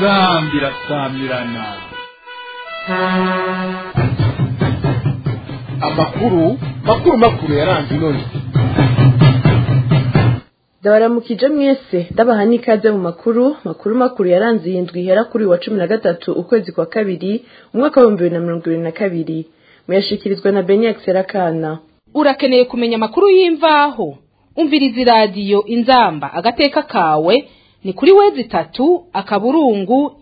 inzambi irasamirana. makuru yaranze none. Ndabaramukije mwese ndabaha n'ikaze mu makuru yaranze iyi ndwi ihera kuri wa 13 ukwezi kwa kabiri umwaka wa 2022 muyashikirizwa na Benyax Rakana. Urakeneye kumenya makuru y'imvaho umviriza radio Inzamba agateka kawe ni kuri wezi 3 akaburungu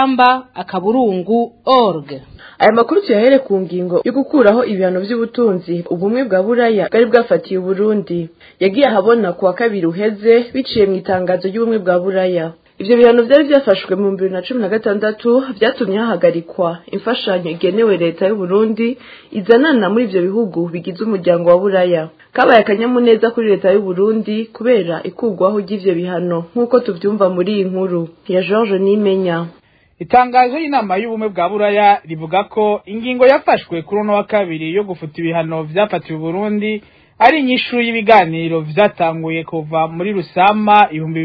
inzamba.org. Aya makuru tuyahere ku ngingo yo gukuraho ibihano by'ubutunzi ubumwe bwa Buraya bwari bwafatiye Burundi yagiye ahabona kuwa kabiri uheze biciye mu itangazo ry'ubumwe bwa Buraya. Ivyo bihano byari byafashwe mu 2016 byatumye hahagarikwa imfashanyo igenewe leta y'u Burundi izanana muri ivyo bihugu bigize umuryango wa Buraya. Kabaye akanyamuneza kuri leta y'u Burundi kubera ikugwaho ry'ivyo bihano nk'uko tuvyumva muri iyi nkuru ya George Nimenya. Itangazo y'inama y'ubumwe bwa Buraya rivuga ko ingingo yafashwe kuri no wa kabiri yo gufuta ibihano vyafatiwe Burundi ari inyishu y'ibiganiro vyatanguye kuva muri Rusama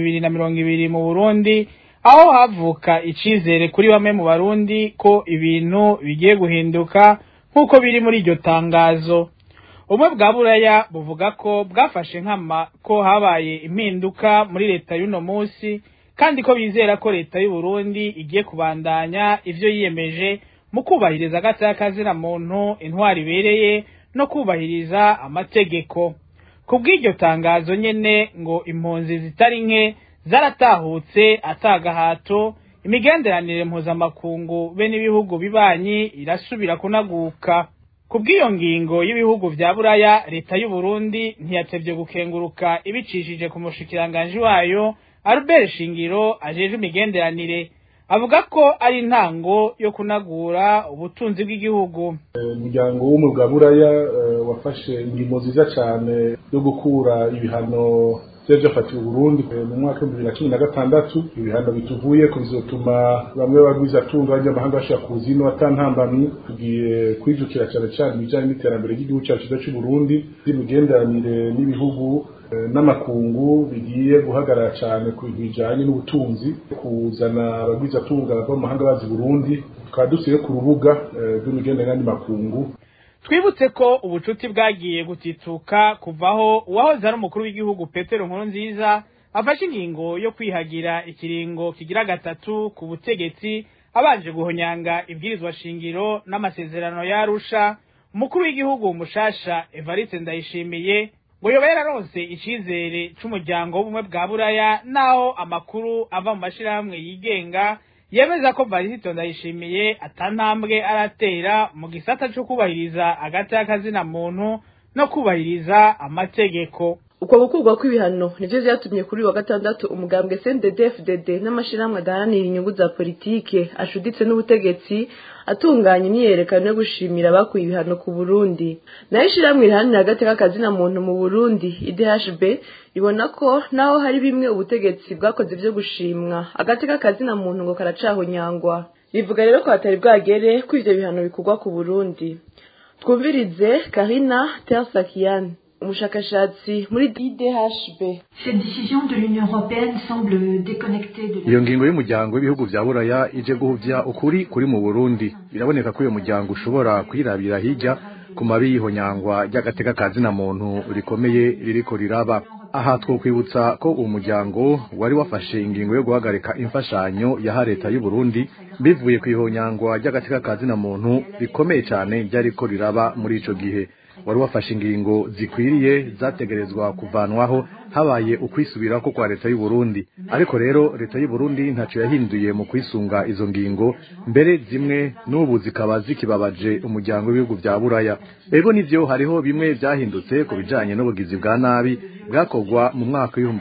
2020 mu Burundi, aho havuka icizere kuri bamwe mu Barundi ko ibintu bigiye guhinduka nkuko biri muri iryo tangazo. Ubumwe bwa Buraya buvuga ko bwafashe nkama ko habaye impinduka muri leta y'uno munsi, kandi ko bizera ko leta y'u Burundi igiye kubandanya ivyo yiyemeje mu kubahiriza agateka muntu, intwari ibereye no kubahiriza amategeko. Kubw'iryo tangazo nyene ngo impunzi zitari nke zaratahutse atagahato, imigenderanire mpuzamakungu be n'ibihugu bibanyi irasubira kunaguka. Kubw'iyo ngingo y'ibihugu vya Buraya, leta y'u Burundi ntiyatevye gukenguruka ibicishije ku mushikiranganje wayo Albert Shingiro ajeje imigenderanire, avuga ko ari intango yo kunagura ubutunzi bw'igihugu. Umuryango w'ubumwe bwa Buraya wafashe ingingo nziza cyane yo gukura ibihano byafatiwe Burundi mu mwaka wa 2016. Ibihano bituvuye ko bizotuma bamwe bagwiza tunga y'amahanga bashaka kuzino atantambamye. Tugiye kwijukira cyane bijanye n'iterambere ry'igihugu cyacu cy'u Burundi, imigenderanire n'ibihugu n'amakungu bigiye guhagarara cyane ku bijanye n'ubutunzi, kuzana abagwiza tunga bava mu mahanga bazi Burundi, twadusiye ku rubuga rw'imigenderanire n'amakungu. Twibutse ko ubucuti bwagiye gutituka kuvaho uwahoze ari umukuru w'igihugu Petero Nkurunziza afashe ingingo yo kwihagira ikiringo kigira gatatu ku butegetsi, abanje guhonyanga ibwirizwa shingiro n'amasezerano ya Arusha. Umukuru w'igihugu mushasha Evariste Ndayishimiye ngo yoba yararonse icizere c'umuryango w'ubumwe bwa Buraya, naho amakuru ava mu mashirahamwe yigenga yemeza ko Evariste Ndayishimiye atantambwe aratera mu gisata cyo kubahiriza agateka muntu no kubahiriza amategeko. Uko gukurwa kw'ibihano nivyo vyatumye kuri wa gatandatu umugambwe CNDD-FDD n'amashirahamwe adaharanira inyungu za politike ashuditse n'ubutegetsi atunganya imyerekano yo gushimira abakuye ibihano ku Burundi. Nayo ishirahamwe riharanira agateka muntu mu Burundi IDHB ibona ko naho hari bimwe ubutegetsi bwakoze vyo gushimwa agateka muntu ngo karacahonyangwa. Bivuga rero ko hatari bwagere ko ivyo bihano bikurwa ku Burundi. Twumvirize Karina Tersakian, umushakashatsi muri IDHB. Cette décision de l'Union européenne semble déconnectée de iyo ngingo y'umuryango w'ibihugu vya Buraya ije guhuvya ukuri kuri mu Burundi. Biraboneka ko uyo muryango ushobora kwirabira hirya ku mabi y'ihonyangwa ry'agateka muntu rikomeye ririko riraba. Aha twokwibutsa ko umuryango wari wafashe ingingo yo guhagarika imfashanyo ya leta y'u Burundi bivuye ku ihonyangwa ry'agateka muntu rikomeye cyane ryariko riraba muri ico gihe. Wari wafashe ingingo zikwiriye zategerezwa kuvanwaho habaye ukwisubirako kwa leta y'u Burundi. Ariko rero leta y'u Burundi ntaco yahinduye mu kwisunga izo ngingo, mbere zimwe n'ubu zikaba zikibabaje umuryango w'ibihugu vya Buraya. Ego nivyo hariho bimwe vyahindutse ku bijanye n'ubugizi bwa nabi bwakogwa mu mwaka wa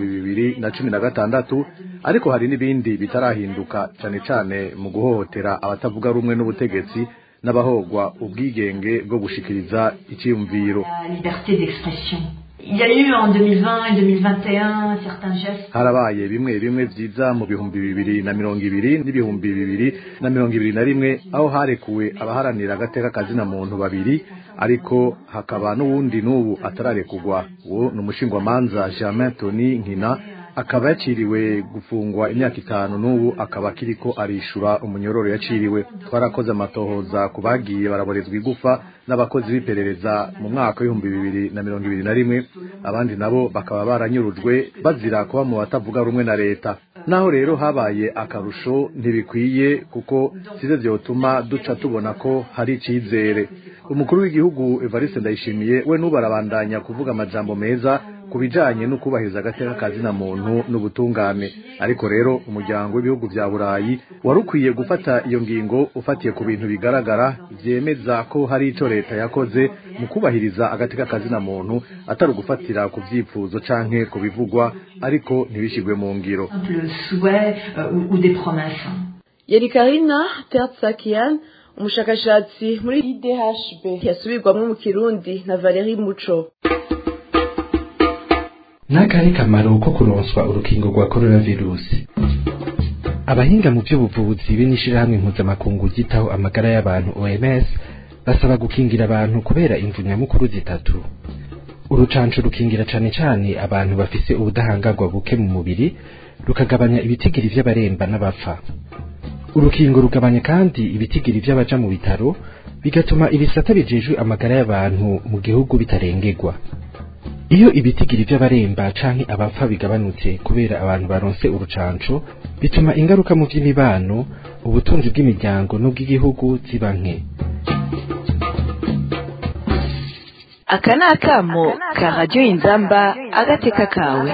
2016, ariko hari n'ibindi bitarahinduka cane mu guhohotera abatavuga rumwe n'ubutegetsi n'abahogwa ubwigenge bwo gushikiriza icyumviro. Liberté d'expression. Il y a eu en 2020 et 2021 certains gestes. Harabaye bimwe vyiza mu 2020 n'ibihumbi 2021 aho harekuwe abaharanira agateka muntu babiri, ariko hakaba n'uwundi n'ubu atararekugwa. Uwo n'umushingwamanza Germain Tony Nkina akaba yaciriwe gufungwa imyaka 5 n'ubu akaba akiriko arishura umunyororo yaciriwe. Twarakoze amatohoza kubagiye baraborezwa igufa n'abakozi b'iperereza mu mwaka wa 2021, abandi nabo bakaba baranyurujwe bazira kuba mu batavuga rumwe na leta. Naho rero habaye akarusho ntibikwiye kuko size vyotuma duca tubona ko hari icizere. Umukuru w'igihugu Evariste Ndayishimiye we nubarabandanya kuvuga amajambo meza kubijanye no kubahiriza agateka kazina muntu n'ubutungane, ariko rero umuryango w'ibihugu vya Burayi warukwiye gufata iyo ngingo ufatiye ku bintu bigaragara vyemeza ko hari ico leta yakoze mu kubahiriza agateka kazina muntu atari gufatira ku vyipfuzo canke ku bivugwa ariko ntibishigwe mu ngiro. Yeri Karina Tertsakian, umushakashatsi muri IDHB yasubirwamwo mu Kirundi na Valerie Muco. N'akari kamaro ko kuronswa urukingo rwa coronavirus. Abahinga mu by'ubuvuzi b'inishirahamwe mpuzamakungu ryitaho amagara y'abantu OMS basaba gukingira abantu kubera imvu nyamukuru zitatu. Urucanco rukingira cane abantu bafise ubudahangarwa buke mu mubiri, rukagabanya ibitigiri vy'abaremba n'abapfa. Urukingo rugabanya kandi ibitigiri vy'abaja mu bitaro, bigatuma ibisata bijejwe amagara y'abantu mu gihugu bitarengerwa. Iyo ibitigiri vy'abaremba canke abapfa bigabanutse kubera abantu baronse urucanco, bituma ingaruka mu vy'imibano, ubutunzi bw'imiryango n'ubw'igihugu ziba nke. Akana akamo ka Radio Inzamba agateka kawe.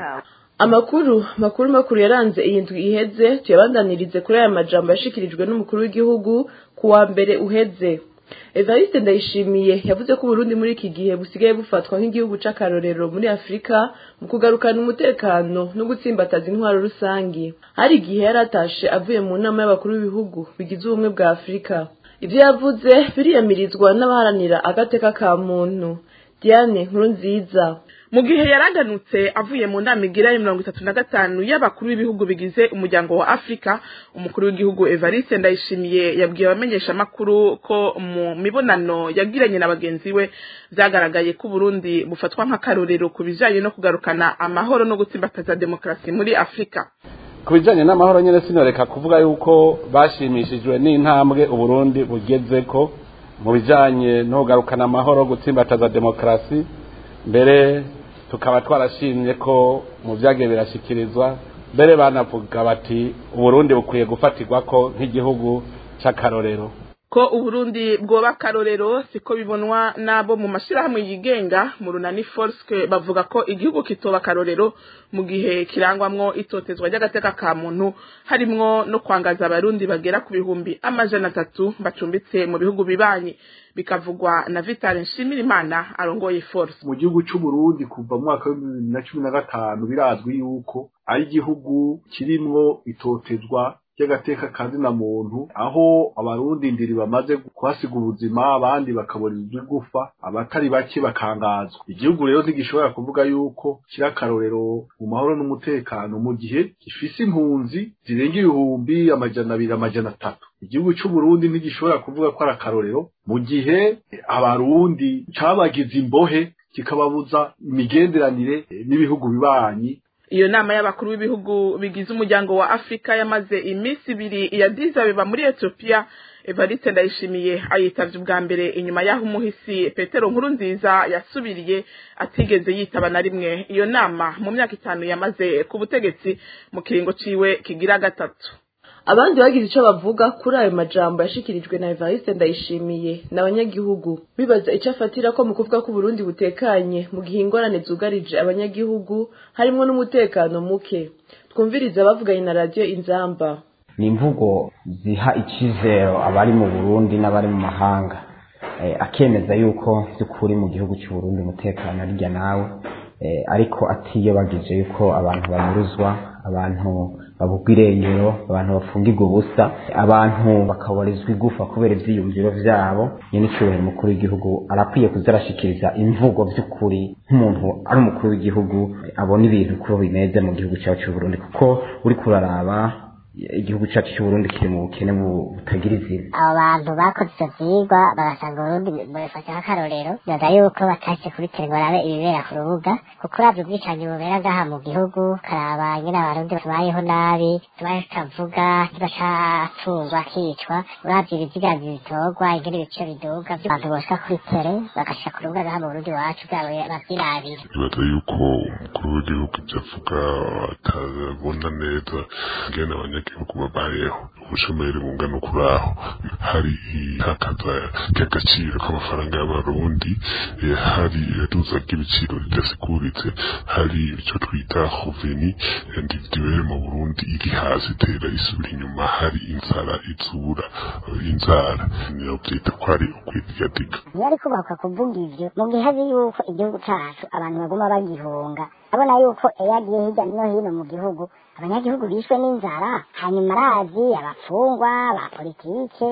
Makuru yaranze iyi ndwi iheze tuyabandanirize kuri aya majambo yashikirijwe n'umukuru w'igihugu kuwa mbere uheze. Evariste Ndayishimiye yavuze ko Burundi muri iki gihe busigaye bufatwa nk'igihugu c'akarorero muri Afrika mu kugarukana umutekano no gutsimbataza intwaro rusangi. Hari igihe yaratashe avuye mu nama y'abakuru b'ibihugu bigize ubumwe bwa Afrika. Ivyo yavuze biriyamirizwa n'abaharanira agateka ka muntu. Diane Nkurunziza mu gihe yaraganutse avuye mu nama igira 35 y'abakuru b'ibihugu bigize umuryango wa Afrika, umukuru w'igihugu Evariste Ndayishimiye yabwiye abamenyesha makuru ko mu mibonano yagiranye na bagenzi we vyagaragaye ko Burundi bufatwa nk'akarorero kubijanye no kugarukana amahoro no gutsimbataza demokrasi muri Afrika. Kubijanye n'amahoro nyene sinoreka kuvuga yuko bashimishijwe n'intambwe Uburundi bugezeko mu bijanye no kugarukana amahoro gutsimbataza demokrasi, mbere tukaba twarashimye ko mu vyage birashikirizwa, mbere banavuga bati Uburundi bukwiye gufatirwa ko nk'igihugu c'akarorero. Ko Uburundi bwoba karorero siko bibonwa nabo mu mashirahamwe yigenga. Mu runani Forske bavuga ko igihugu kitoba karorero mu gihe kirangwamwo itotezwa ry'agateka ka muntu, harimwo no kwangaza abarundi bagera ku bihumbi 300 bacumbitse mu bihugu bibanyi, bikavugwa na Vital Nshimirimana arongoye Force. Mu gihugu c'u Burundi kuva mu mwaka wa 2015 birazwi yuko ari igihugu kirimwo itotezwa y'agateka kazina muntu, aho abarundi ndiri bamaze kwasiga ubuzima, abandi bakaborizwa igufa, abatari bake bakangazwa. Igihugu rero ntigishobora kuvuga yuko kira karorero mu mahoro n'umutekano mu gihe gifise impunzi zirenga 200-300. Igihugu c'u Burundi ntigishobora kuvuga ko ari akarorero mu gihe abarundi cabagize imbohe kikababuza imigenderanire n'ibihugu bibanyi. Iyo nama y'abakuru b'ibihugu bigize umuryango wa Afrika yamaze iminsi 2 ya Addis Abeba muri Ethiopia. Evariste Ndayishimiye ayitavye ubwa mbere inyuma y'aho umuhisi Petero Nkurunziza yasubiriye atigeze yitaba na rimwe iyo nama mu myaka 5 yamaze ku butegetsi mu kiringo ciwe kigira 3. Abandi bagize ico bavuga kuri ayo majambo yashikirijwe na Evariste Ndayishimiye n'abanyagihugu, bibaza ico afatira ko mu kuvuga ko Burundi butekanye mu gihe ingorane zugarije abanyagihugu harimo n'umutekano muke. Twumviriza bavuganye na Radio Inzamba. Ni imvugo ziha icizero abari mu Burundi n'abari mu mahanga, akemeza yuko by'ukuri mu gihugu cy'u Burundi umutekano arya nawe, ariko atiyobagije yuko abantu banyuruzwa, abantu babugwa irengero, abantu bafungirwa ubusa, abantu bakabarizwa igufa kubera ivyiyumviro vyabo. Nyene cyubahiro umukuru w'igihugu arakwiye kuzarashikiriza imvugo by'ukuri nk'umuntu ari umukuru w'igihugu abona ibintu ko bimeze mu gihugu cyacu cy'u Burundi, kuko uri kuraraba igihugu cyacu cy'Uburundi kiri mu bukene butagira izina. Abo bantu bakoze ivyo vyigwa bagasanga Uburundi bafata nk'akarorero ndaza yuko batashe kuri barabe ibibera ku rubuga kuko uravye ubwicanyi bubera ngaha mu gihugu karaba nyine abarundi babayeho nabi tubaye tutavuga ntibacatungwa akicwa uravye ibiziga bitorwa ingene ibiciro biduga abantu boshika kuri tere bagashika ku rubuga ngaha mu Burundi wacu bwabo bavyirabira. Bibaza yuko umukuru w'igihugu ivyavuga atabona neza ingene abanyagihugu babayeho ubushomeri bungana ukuraho hari itakaza ry'agaciro k'amafaranga y'abarundi hari iduza ry'ibiciro ridasiguritse hari icyo twita hoveni individuelle mu Burundi iri hasi itera isubira inyuma hari inzara izura inzara niyo byita ko ari ukwidiyadiga. Ntiyari kubaka kuvuga ivyo mu gihe azi yuko igihugu cacu abantu baguma bagihunga abona yuko yagiye hirya no hino mu gihugu abanyagihugu bishwe n'inzara hanyuma arazi abafungwa ba politike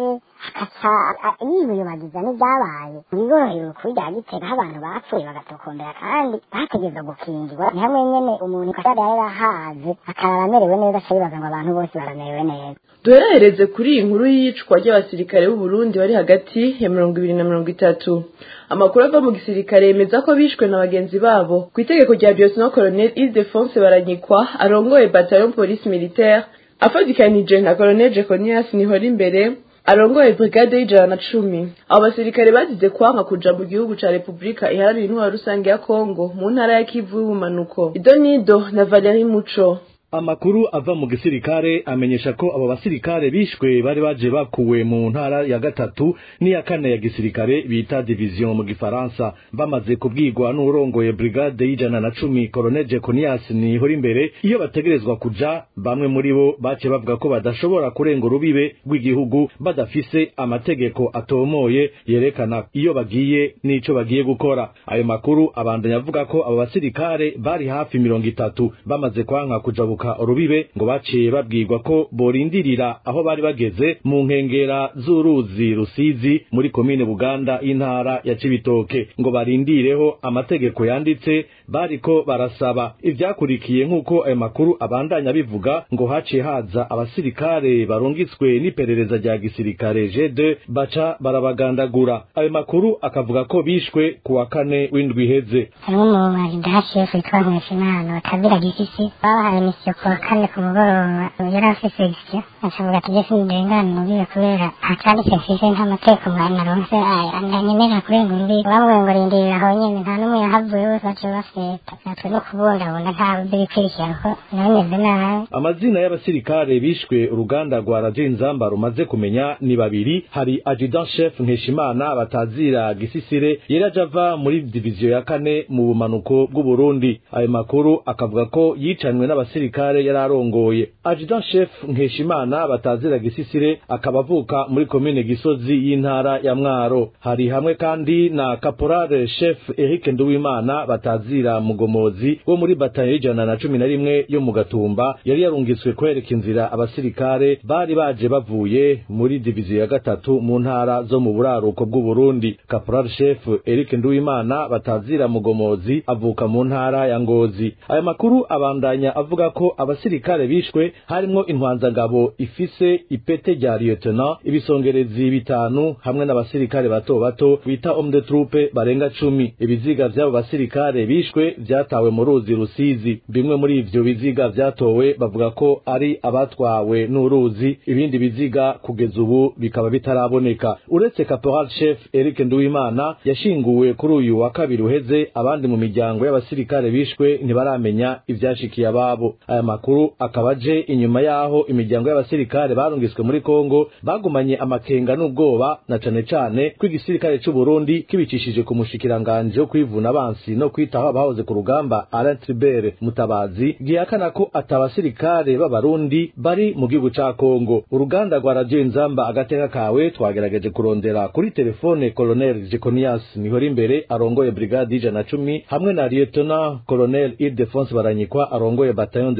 akaca yibibagiza n'ibyabaye bigoroheye kurya gitega aho abantu bapfuye bagatokombera kandi bategeza gukingirwa ni hamwe nyene umuntu kashara yarahaze akarara amerewe neza acayibaza ngo abantu bose baramerewe neza. Duherereze kuri iyi nkuru y'icwa ry'abasirikare b'u Burundi bari hagati ya 20 na 30. Amakuru ava mu gisirikare yemeza ko bishwe na bagenzi babo ku itegeko rya Lieutenant Colonel Ildefonse Baranyikwa arongoye bataillon police militaire afadikanije na Colonel Jeconias Nihorimbere arongoye brigade y'ijana 10. Abo basirikare bagize kwanka kuja mu gihugu ca Republika iharanira intwaro rusange ya Kongo mu ntara ya Kivu y'ubumanuko. Idonido na Valerie Muco. Amakuru ava mu gisirikare amenyesha ko abo basirikare bishwe bari baje bakuwe mu ntara ya gatatu n'iya kane ya gisirikare bita division mu gifaransa bamaze kubwirwa n'urongoye brigade y'ijana na 10 Colonel Jeconias Nihorimbere iyo bategerezwa kuja bamwe muri bo bace bavuga ko badashobora kurenga urubibe rw'igihugu badafise amategeko atomoye yerekana iyo bagiye n'ico bagiye gukora. Ayo makuru abandanya avuga ko abo basirikare bari hafi 30 bamaze kwanka kuja urubibe ngo baciye babwirwa ko borindirira aho bari bageze mu nkengera z'uruzi Rusizi muri komine Buganda y'intara ya Cibitoke ngo barindireho amategeko yanditse bariko barasaba. Ivyakurikiye nk'uko ayo makuru abandanya bivuga ngo haciye haza abasirikare barungitswe n'iperereza rya gisirikare G2 baca barabagandagura. Ayo makuru akavuga ko bishwe ku wa 4 w'indwi iheze. Harimo mu marindashi yitwa Nkeshimana batabira gisisi bahaye misiyo kuwa 4 ku mugoroba yari afise gisyo ashavuga ati je sindengana mubiye kubera atanditse mfise nk'amateko mwana ronse ananyemera kurenga urubibe bamwe ngo rindirira aho nyene nta n'umwe yahavuye bose baciye bafeta natwe no kubungabunga nta bikurikira ko nameze nabi. Amazina y'abasirikare bishwe uruganda rwa Radio Inzamba rumaze kumenya ni babiri. Hari adjudant chef Nkeshimana batazira gisisire yari ava muri division ya 4 mu bumanuko bw'u Burundi. Ayo makuru akavuga ko yicanwe n'abasirikare yararongoye. Adjudant chef Nkeshimana batazira gisisire akabavuka muri commune Gisozi y'intara ya Mwaro. Hari hamwe kandi na caporal chef Eric Nduwimana batazira Mugomozi wo muri bataillon y'ijana na 11 yo mu Gatumba yari yarungitswe kwereka inzira abasirikare bari baje bavuye muri division ya gatatu mu ntara zo mu buraruko bw'u Burundi. Caporal chef Eric Nduwimana batazira Mugomozi avuka mu ntara ya Ngozi. Aya makuru abandanya avuga ko abasirikare bishwe harimo intwanzangabo ifise ipete rya lieutenant ibisongerezi bitanu hamwe n'abasirikare bato bato bita homme de troupe barenga 10. Ibiziga by'abo basirikare bishwe vyatawe mu ruzi Rusizi. Bimwe muri ivyo biziga vyatowe bavuga ko ari abatwawe n'uruzi, ibindi biziga kugeza ubu bikaba bitaraboneka. Uretse caporal chef Eric Nduwimana yashinguwe kuri uyu wa 2 uheze, abandi mu miryango y'abasirikare bishwe ntibaramenya ivyashikiye ababo. Aya makuru akabaje inyuma yaho imiryango y'abasirikare barungiswe muri Kongo bagumanye amakenga n'ubwoba na cane cane kw'igisirikare c'u Burundi kibicishije ku mushikiranganje wo kwivuna abansi no kwitaho abahoze ku rugamba Alain Tribert Mutabazi gihakana ko atabasirikare b'abarundi bari mu gihugu ca Kongo. Uruganda rwa Radio Inzamba agateka kawe twagerageje kurondera kuri telefone Colonel Jeconias Nihorimbere arongoye brigade y'ijana 10 hamwe na Lieutenant Colonel Ildefonse Baranyikwa arongoye bataillon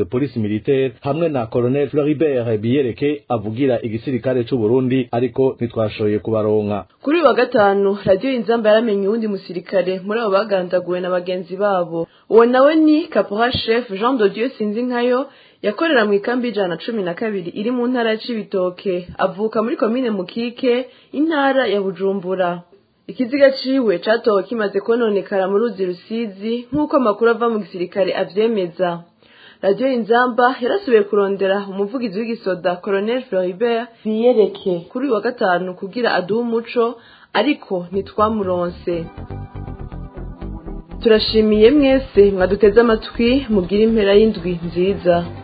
de police militaire hamwe na Colonel Floribert Biyereke avugira igisirikare c'u Burundi ariko ntitwashoboye kubaronka. Kuri wa gatanu radio Inzamba yaramenye uwundi musirikare muri abo bagandaguwe na bagenzi babo. Uwo nawe ni Caporal Chef Jean de Dieu Sinzinkayo yakorera mu ikambi 112 iri mu ntara ya Cibitoke, avuka muri commune Mukike intara ya Bujumbura. Ikiziga ciwe catowe kimaze kononekara mu ruzi Rusizi nk'uko amakuru ava mu gisirikare avyemeza. Radio Inzamba yarasubiye kurondera umuvugizi w'igisoda Colonel Floribert Biyereke kuri wa gatanu kugira aduhe umuco ariko ntitwamuronse. Turashimiye mwese mwaduteze amatwi, mugira impera y'indwi nziza.